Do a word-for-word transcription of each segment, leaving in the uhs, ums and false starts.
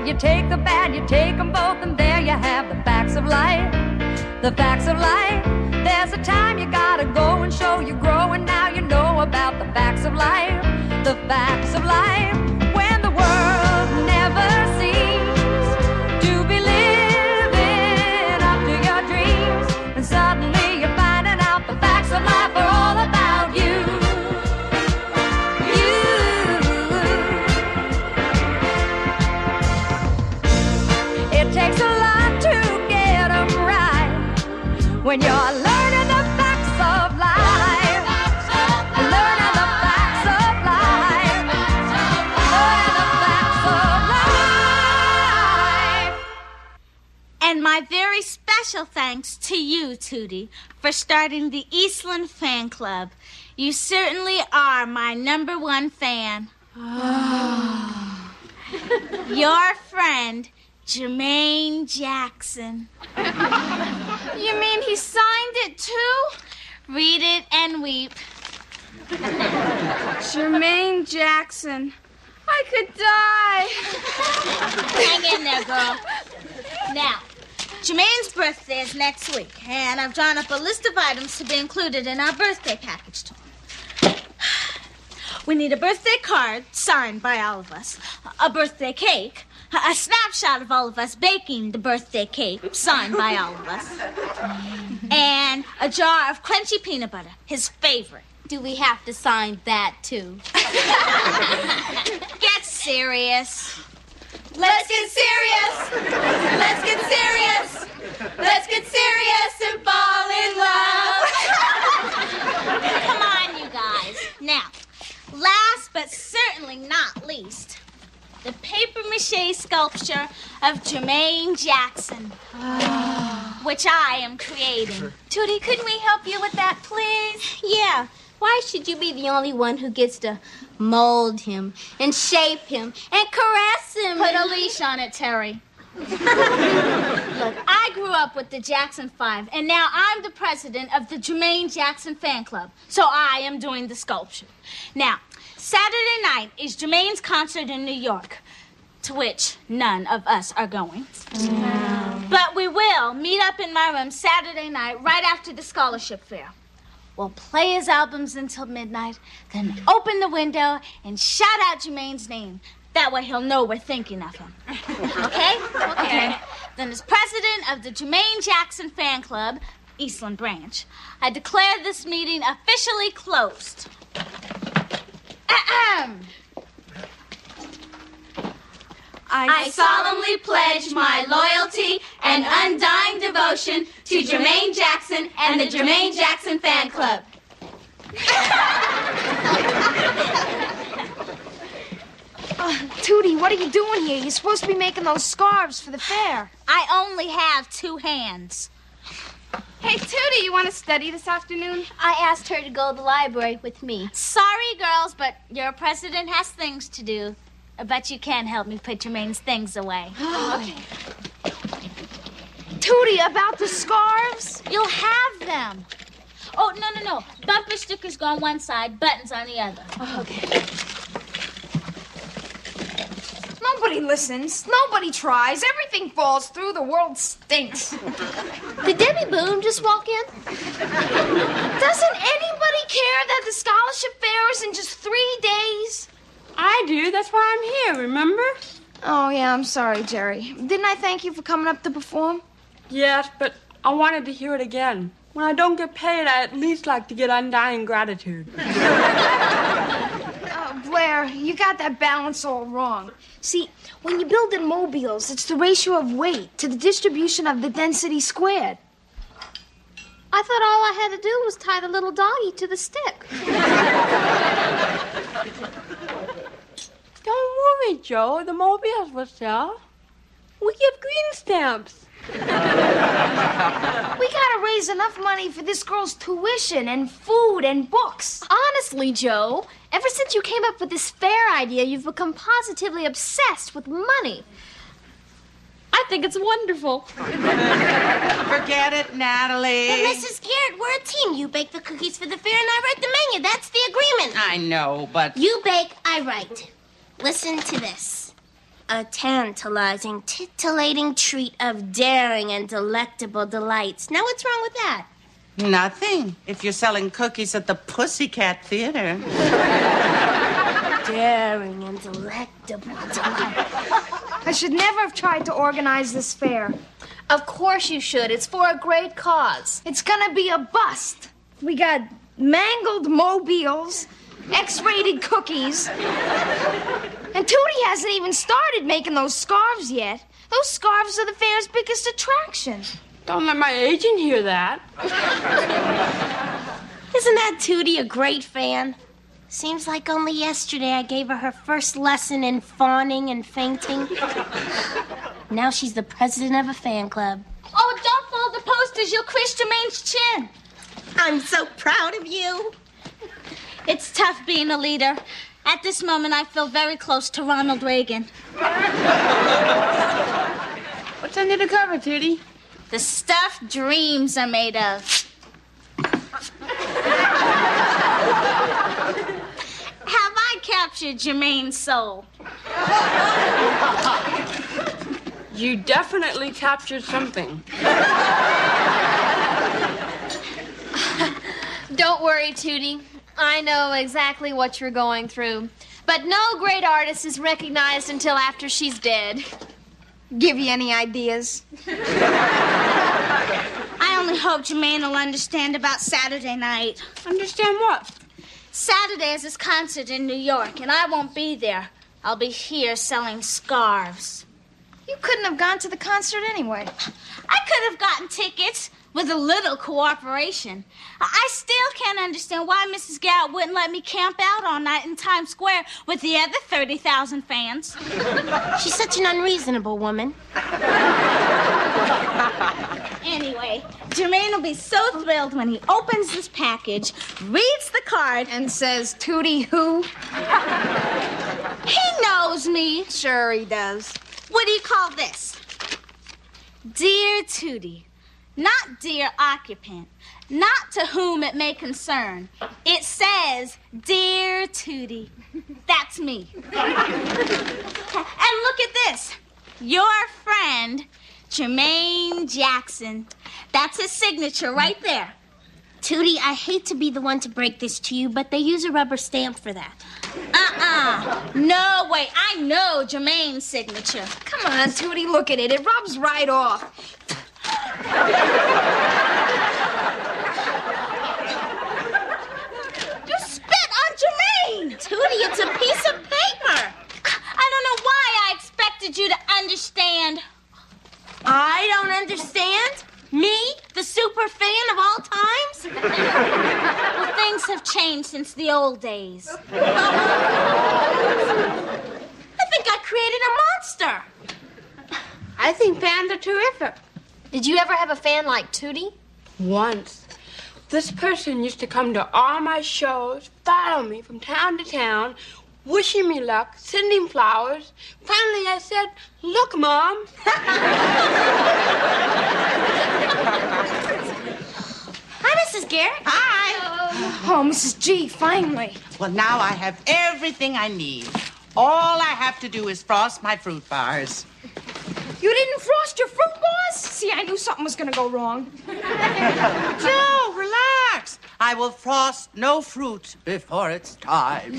good, you take the bad, you take them both, and there you have the facts of life. The facts of life. There's a time you gotta go and show you grow, and now you know about the facts of life. The facts of life. When the world never seems to be living up to your dreams, and suddenly you're finding out the facts of life are all about you. You. It takes a lot to get them right when you're learning the facts of life. Learning the facts of life. Learning the facts of life. And my very special thanks to you, Tootie, for starting the Eastland Fan Club. You certainly are my number one fan. Your friend, Jermaine Jackson. You mean he signed it too? Read it and weep. Jermaine Jackson. I could die. Hang in there, girl. Now, Jermaine's birthday is next week, and I've drawn up a list of items to be included in our birthday package to him. We need a birthday card signed by all of us, a birthday cake, a snapshot of all of us baking the birthday cake signed by all of us, and a jar of crunchy peanut butter, his favorite. Do we have to sign that, too? Get serious. Let's get serious. Let's get serious. Let's get serious and fall in love. Come on, you guys. Now, last but certainly not least, the papier-mâché sculpture of Jermaine Jackson, which I am creating. Tootie, couldn't we help you with that, please? Yeah. Why should you be the only one who gets to mold him and shape him and caress him? Put a leash on it, Terry. Look, I grew up with the Jackson Five, and now I'm the president of the Jermaine Jackson Fan Club, so I am doing the sculpture. Now, Saturday night is Jermaine's concert in New York, to which none of us are going. No. But we will meet up in my room Saturday night right after the scholarship fair. We'll play his albums until midnight, then open the window and shout out Jermaine's name. That way he'll know we're thinking of him. Okay? Okay. Then as president of the Jermaine Jackson Fan Club, Eastland Branch, I declare this meeting officially closed. Ahem. I solemnly pledge my loyalty and undying devotion to Jermaine Jackson and the Jermaine Jackson Fan Club. Uh, Tootie, what are you doing here? You're supposed to be making those scarves for the fair. I only have two hands. Hey, Tootie, you want to study this afternoon? I asked her to go to the library with me. Sorry, girls, but your president has things to do. But you can help me put Jermaine's things away. Okay. Tootie, about the scarves? You'll have them. Oh, no, no, no. Bumper stickers go on one side, buttons on the other. Oh, okay. Nobody listens. Nobody tries. Everything falls through. The world stinks. Did Debbie Boone just walk in? Doesn't anybody care that the scholarship fair is in just three days? I do. That's why I'm here, remember? Oh, yeah, I'm sorry, Jerry. Didn't I thank you for coming up to perform? Yes, but I wanted to hear it again. When I don't get paid, I at least like to get undying gratitude. Oh, Blair, you got that balance all wrong. See, when you build in mobiles, it's the ratio of weight to the distribution of the density squared. I thought all I had to do was tie the little doggy to the stick. Don't worry, Joe. The mobiles will sell. We give green stamps. We gotta raise enough money for this girl's tuition and food and books. Honestly, Joe, ever since you came up with this fair idea, you've become positively obsessed with money. I think it's wonderful. Forget it, Natalie. But Missus Garrett, we're a team. You bake the cookies for the fair and I write the menu. That's the agreement. I know, but... You bake, I write. Listen to this. A tantalizing, titillating treat of daring and delectable delights. Now, what's wrong with that? Nothing, if you're selling cookies at the Pussycat Theater. Daring and delectable delights. I should never have tried to organize this fair. Of course you should. It's for a great cause. It's gonna be a bust. We got mangled mobiles, X-rated cookies, and Tootie hasn't even started making those scarves yet. Those scarves are the fair's biggest attraction. Don't let my agent hear that. Isn't that Tootie a great fan? Seems like only yesterday I gave her her first lesson in fawning and fainting. Now she's the president of a fan club. Oh, don't fold the posters. You'll crush Jermaine's chin. I'm so proud of you. It's tough being a leader. At this moment, I feel very close to Ronald Reagan. What's under the cover, Tootie? The stuff dreams are made of. Have I captured Jermaine's soul? You definitely captured something. Don't worry, Tootie. I know exactly what you're going through. But no great artist is recognized until after she's dead. Give you any ideas? I only hope Jermaine will understand about Saturday night. Understand what? Saturday is his concert in New York, and I won't be there. I'll be here selling scarves. You couldn't have gone to the concert anyway. I could have gotten tickets with a little cooperation. I still can't understand why Missus Garrett wouldn't let me camp out all night in Times Square with the other thirty thousand fans. She's such an unreasonable woman. Anyway, Jermaine will be so thrilled when he opens this package, reads the card, And says, Tootie who? he knows me. Sure he does. What do you call this? Dear Tootie, not dear occupant, not to whom it may concern. It says, Dear Tootie. That's me. And look at this. Your friend, Jermaine Jackson. That's his signature right there. Tootie, I hate to be the one to break this to you, but they use a rubber stamp for that. Uh-uh. No way. I know Jermaine's signature. Come on, Tootie, look at it. It rubs right off. You spit on Jermaine! Tootie, it's a piece of paper. I don't know why I expected you to understand. I don't understand? Me, the super fan of all times? Well, things have changed since the old days. I think I created a monster. I think fans are terrific. Did you ever have a fan like Tootie? Once, this person used to come to all my shows, follow me from town to town, wishing me luck, sending flowers. Finally, I said, look, Mom. Hi, Missus Garrett. Hi. Oh, Missus G, finally. Well, now I have everything I need. All I have to do is frost my fruit bars. You didn't frost your fruit bars? See, I knew something was gonna go wrong. Joe, relax. I will frost no fruit before it's time.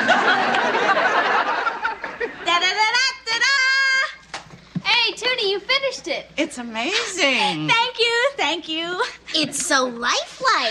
Da-da-da-da-da-da! Hey, Tootie, you finished it. It's amazing. Thank you, thank you. It's so lifelike.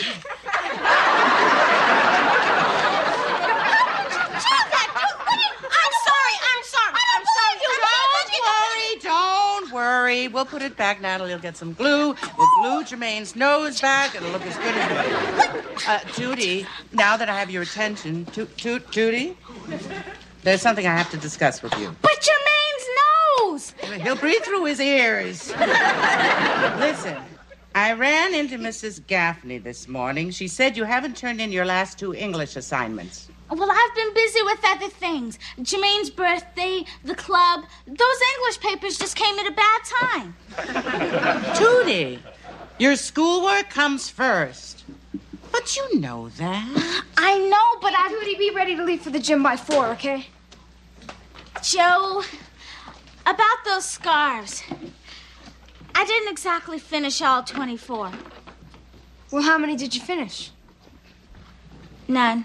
I'm sorry, I'm sorry, I'm sorry. Don't worry, don't worry. We'll put it back. Natalie will get some glue. We'll glue Jermaine's nose back. It'll look as good as new. Uh, Tootie, now that I have your attention, Toot, Toot, Tootie, there's something I have to discuss with you. But Jermaine's nose! He'll breathe through his ears. Listen, I ran into Missus Gaffney this morning. She said you haven't turned in your last two English assignments. Well, I've been busy with other things. Jermaine's birthday, the club. Those English papers just came at a bad time. Tootie, your schoolwork comes first. But you know that. I know, but I... Tootie, be ready to leave for the gym by four, okay? Joe, About those scarves. I didn't exactly finish all twenty-four. Well, how many did you finish? None.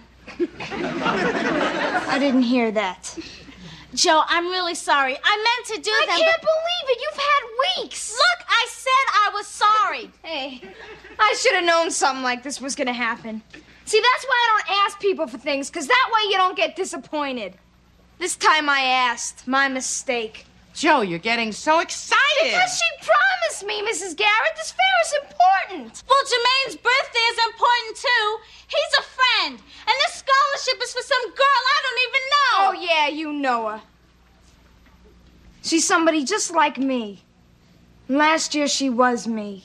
I didn't hear that. Joe, I'm really sorry. I meant to do I them. can't but... believe it. You've had weeks. Look, I said I was sorry. Hey, I should have known something like this was going to happen. See, that's why I don't ask people for things, because that way you don't get disappointed. This time I asked. My mistake. Joe, you're getting so excited. Because she promised me, Missus Garrett. This fair is important. Well, Jermaine's birthday is important, too. He's a friend. And this scholarship is for some girl I don't even know. Oh, yeah, you know her. She's somebody just like me. Last year she was me.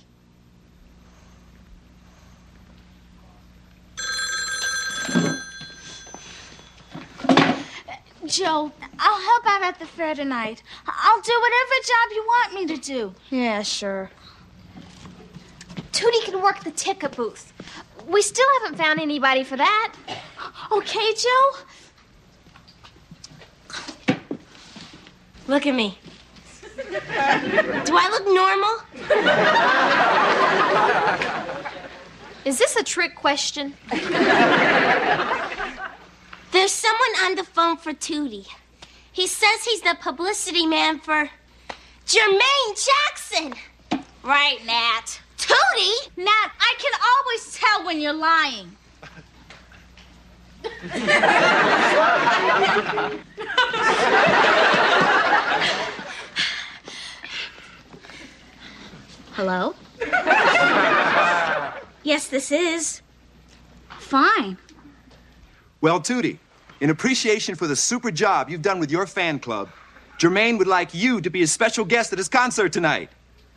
Joe, I'll help out at the fair tonight. I'll do whatever job you want me to do. Yeah, sure. Tootie can work the ticket booth. We still haven't found anybody for that. Okay, Joe? Look at me. Do I look normal? Is this a trick question? There's someone on the phone for Tootie. He says he's the publicity man for Jermaine Jackson. Right, Nat. Tootie? Nat, I can always tell when you're lying. Hello? Yes, this is. Fine. Well, Tootie, in appreciation for the super job you've done with your fan club, Jermaine would like you to be a special guest at his concert tonight.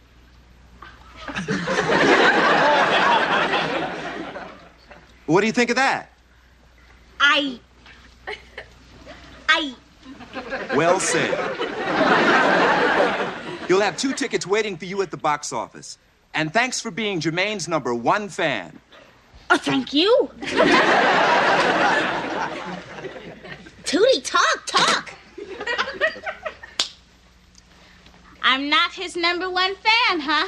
What do you think of that? I... I... Well said. You'll have two tickets waiting for you at the box office. And thanks for being Jermaine's number one fan. Oh, thank you. Tootie, talk, talk. I'm not his number one fan, huh?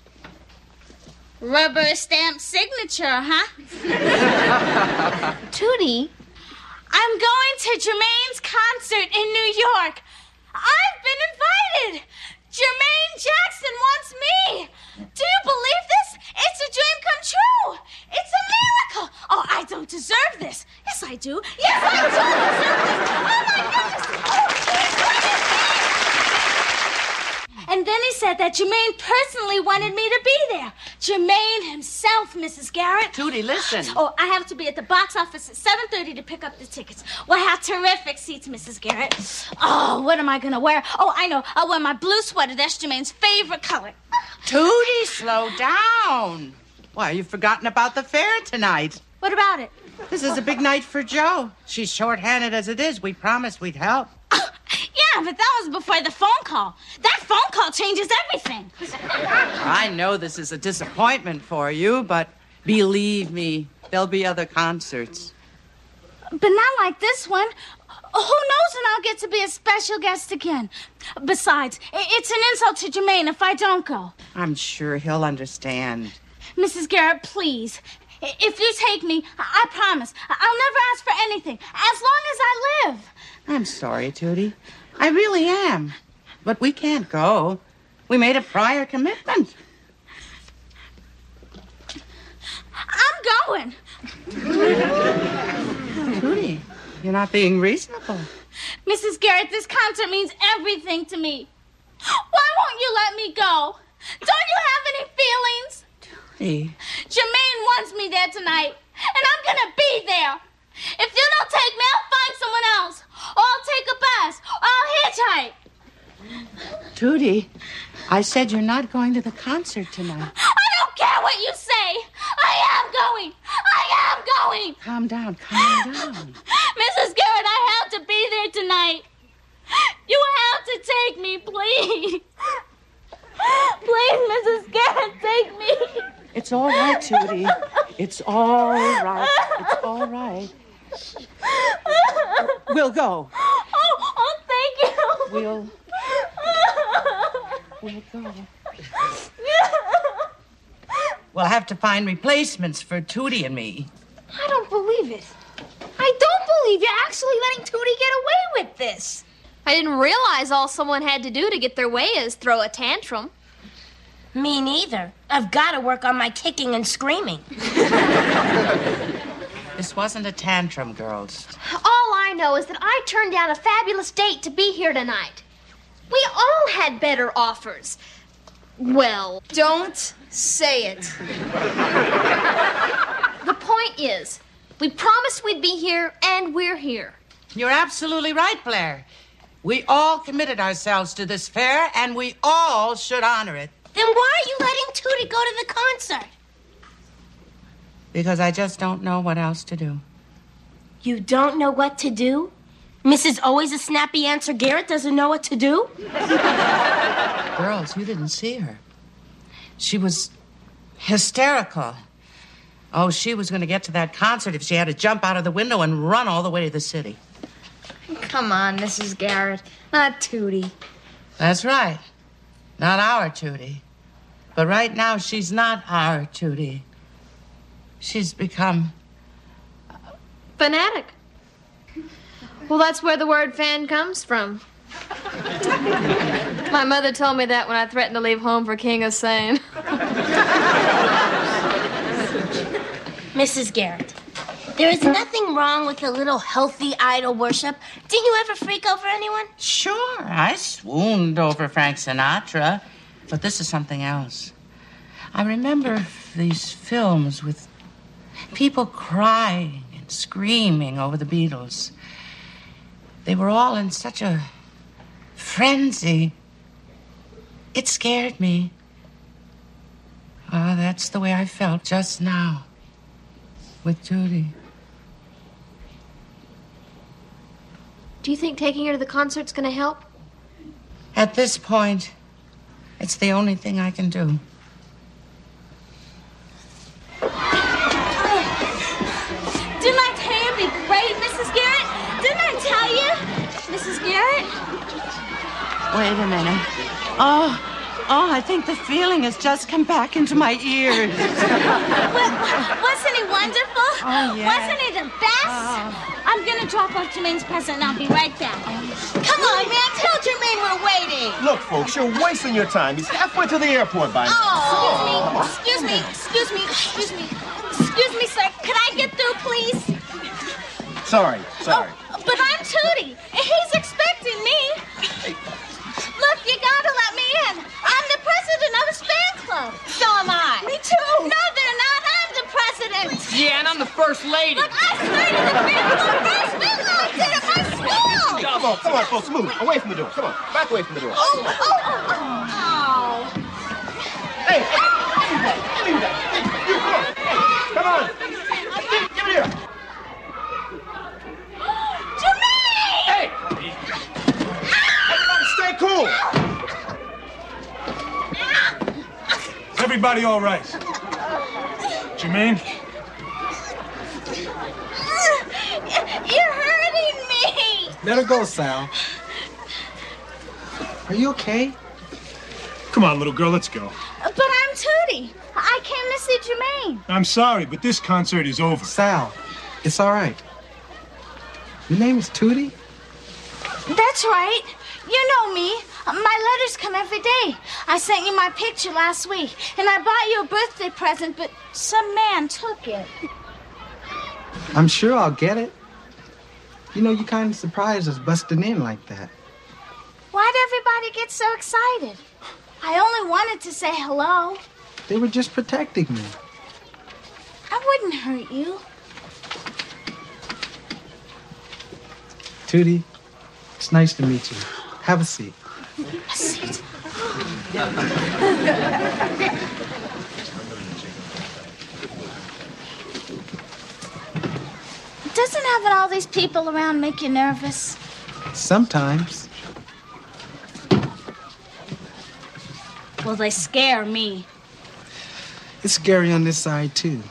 Rubber stamp signature, huh? Tootie? I'm going to Jermaine's concert in New York. I've been invited. Jermaine Jackson wants me. Do you believe this? It's a dream come true. It's a miracle. Oh, I don't deserve this. Yes, I do. Yes, I do deserve this. Oh, my goodness. Oh, he's loving me. And then he said that Jermaine personally wanted me to be there. Jermaine himself, Missus Garrett. Tootie, listen. Oh, I have to be at the box office at seven thirty to pick up the tickets. Well, how terrific seats, Missus Garrett. Oh, what am I going to wear? Oh, I know. I'll wear my blue sweater. That's Jermaine's favorite color. Tootie, slow down. Why, you've forgotten about the fair tonight. What about it? This is a big night for Joe. She's short-handed as it is. We promised we'd help. Yeah, but that was before the phone call. That phone call changes everything. I know this is a disappointment for you, but believe me, there'll be other concerts. But not like this one. Who knows when I'll get to be a special guest again? Besides, it's an insult to Jermaine if I don't go. I'm sure he'll understand. Missus Garrett, please. If you take me, I promise, I'll never ask for anything, as long as I live. I'm sorry, Tootie. I really am. But we can't go. We made a prior commitment. I'm going. Tootie, you're not being reasonable. Missus Garrett, this concert means everything to me. Why won't you let me go? Don't you have any feelings? Tootie. Jermaine wants me there tonight, and I'm gonna be there. If you don't take me, I'll find someone else. Or I'll take a bus. Or I'll hitchhike. Tootie, I said you're not going to the concert tonight. I don't care what you say. I am going. I am going. Calm down, calm down. Missus Garrett, I have to be there tonight. You have to take me, please. Please, Missus Garrett, take me. It's all right, Tootie. It's all right. It's all right. We'll go. Oh, oh, thank you. We'll We'll have to find replacements for Tootie and me. I don't believe it. I don't believe you're actually letting Tootie get away with this. I didn't realize all someone had to do to get their way is throw a tantrum. Me neither. I've got to work on my kicking and screaming. This wasn't a tantrum, girls. All I know is that I turned down a fabulous date to be here tonight. We all had better offers. Well, Don't say it. the point is, we promised we'd be here, and we're here. You're absolutely right, Blair. We all committed ourselves to this fair, and we all should honor it. Then why are you letting Tootie go to the concert? Because I just don't know what else to do. You don't know what to do? Missus Always a Snappy Answer Garrett doesn't know what to do? Girls, you didn't see her. She was hysterical. Oh, she was going to get to that concert if she had to jump out of the window and run all the way to the city. Come on, Missus Garrett. Not Tootie. That's right. Not our Tootie. But right now, she's not our Tootie. She's become... Fanatic. Well, that's where the word fan comes from. My mother told me that when I threatened to leave home for King of Sane. Missus Garrett, there is nothing wrong with a little healthy idol worship. Didn't you ever freak over anyone? Sure, I swooned over Frank Sinatra. But this is something else. I remember these films with people crying and screaming over the Beatles. They were all in such a frenzy. It scared me. Ah, that's the way I felt just now with Tootie. Do you think taking her to the concert's gonna help? At this point, it's the only thing I can do. Didn't I tell you it'd be great, Missus Garrett? Didn't I tell you, Missus Garrett? Wait a minute. Oh, oh, I think the feeling has just come back into my ears. Well, wasn't he wonderful? Oh, yeah. Wasn't he the best? Oh. I'm gonna drop off Jermaine's present and I'll be right back. Come on, man. Tell Jermaine we're waiting. Look, folks, you're wasting your time. He's halfway to the airport by now. Oh, excuse me, excuse me, excuse me, excuse me, sir. Could I get through, please? Sorry, sorry. Oh, but I'm Tootie, and he's expecting me. Look, you gotta let me in. I'm the president of his fan club. So am I. Me too. No, they're not. I'm the president. Yeah, and I'm the first lady. Look, I started the fan club first. I did it my school. Come on, come on, folks, move. Away from the door. Come on, back away from the door. Oh, oh, oh, oh. Hey, hey, give me that. You, come on. Hey, come on. Give, give it here. Jermaine! Hey! Everybody stay cool. Is everybody all right? Jermaine? You're hurting me. Let her go, Sal. Are you okay? Come on, little girl, let's go. But I'm Tootie. I came to see Jermaine. I'm sorry, but this concert is over. Sal, it's all right. Your name is Tootie? That's right. You know me. My letters come every day. I sent you my picture last week, and I bought you a birthday present, but some man took it. I'm sure I'll get it. You know, you kind of surprised us busting in like that. Why'd everybody get so excited? I only wanted to say hello. They were just protecting me. I wouldn't hurt you. Tootie, it's nice to meet you. Have a seat. A seat. Doesn't having all these people around make you nervous? Sometimes. Well, they scare me. It's scary on this side, too.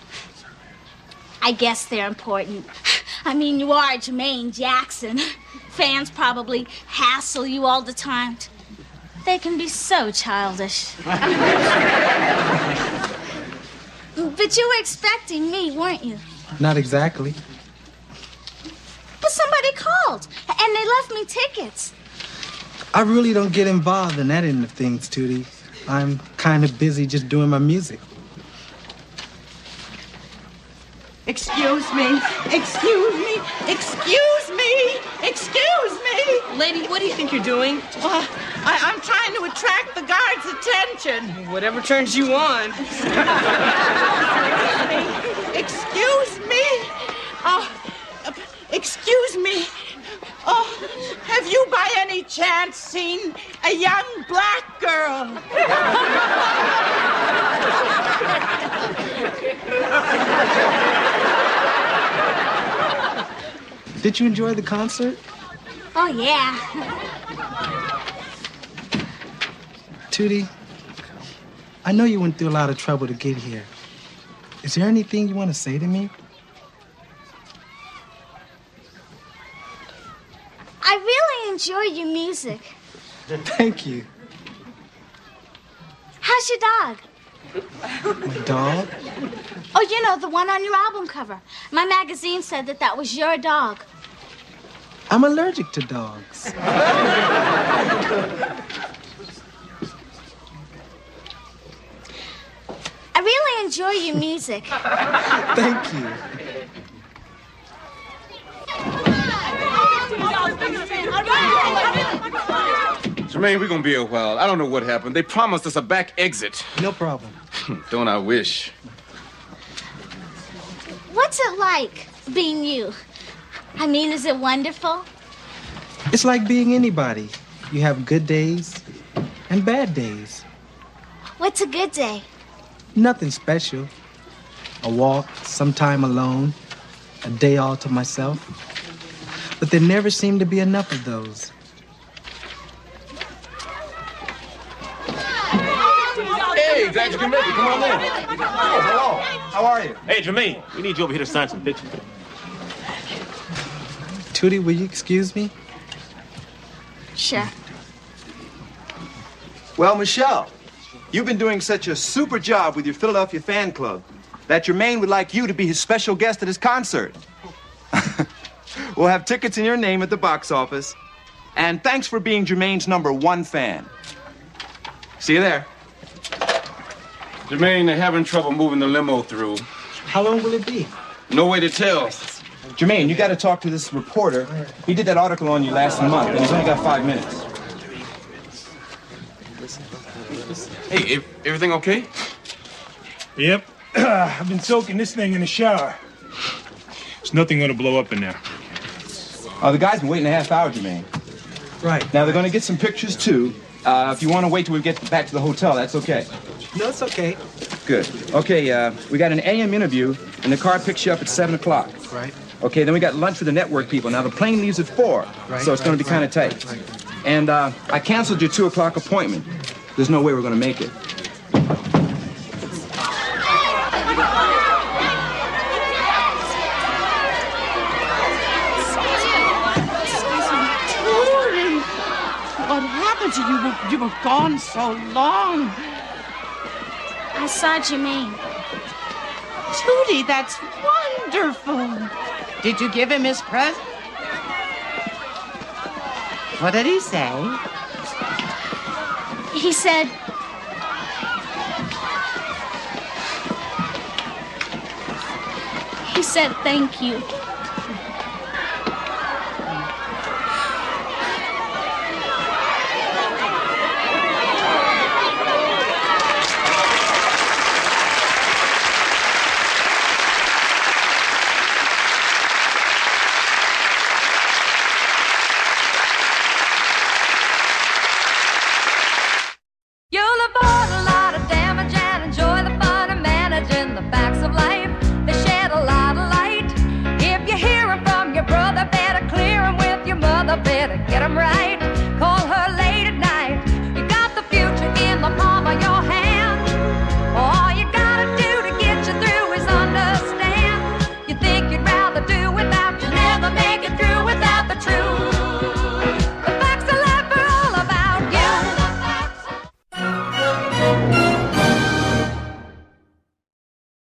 I guess they're important. I mean, you are Jermaine Jackson. Fans probably hassle you all the time. They can be so childish. But you were expecting me, weren't you? Not exactly. But somebody called, and they left me tickets. I really don't get involved in that end of things, Tootie. I'm kind of busy just doing my music. Excuse me, excuse me, excuse me, excuse me. Lady, what do you think you're doing? Uh, I, I'm trying to attract the guards' attention. Whatever turns you on. Excuse me. Oh, uh, excuse me. Oh, have you by any chance seen a young black girl? Did you enjoy the concert? Oh, yeah. Tootie, I know you went through a lot of trouble to get here. Is there anything you want to say to me? I really enjoy your music. Thank you. How's your dog? My dog? Oh, you know, the one on your album cover. My magazine said that that was your dog. I'm allergic to dogs. I really enjoy your music. Thank you. Jermaine, we're gonna be a while. I don't know what happened. They promised us a back exit. No problem. Don't I wish? What's it like being you? I mean, is it wonderful? It's like being anybody. You have good days and bad days. What's a good day? Nothing special. A walk, sometime alone, a day all to myself. But there never seemed to be enough of those. Hey, glad you can make it. Come on in. Oh, hello. How are you? Hey, Jermaine, we need you over here to sign some pictures. Tootie, will you excuse me? Sure. Well, Michelle, you've been doing such a super job with your Philadelphia fan club that Jermaine would like you to be his special guest at his concert. We'll have tickets in your name at the box office. And thanks for being Jermaine's number one fan. See you there. Jermaine, they're having trouble moving the limo through. How long will it be? No way to tell. Jermaine, you got to talk to this reporter. He did that article on you last month, and he's only got five minutes. Hey, everything okay? Yep. I've been soaking this thing in the shower. There's nothing gonna blow up in there. Uh, the guy's been waiting a half hour, Jermaine. Right. Now, they're going to get some pictures, too. Uh, if you want to wait till we get back to the hotel, that's okay. No, it's okay. Good. Okay, uh, we got an A M interview, and the car picks you up at seven o'clock. Right. Okay, then we got lunch for the network people. Now, the plane leaves at four, Right, so it's going right, to be kind of tight. right, right. And uh, I canceled your two o'clock appointment. There's no way we're going to make it. What happened to you? You were gone so long. I saw Jermaine. Tootie, that's wonderful. Did you give him his present? What did he say? He said, he said thank you.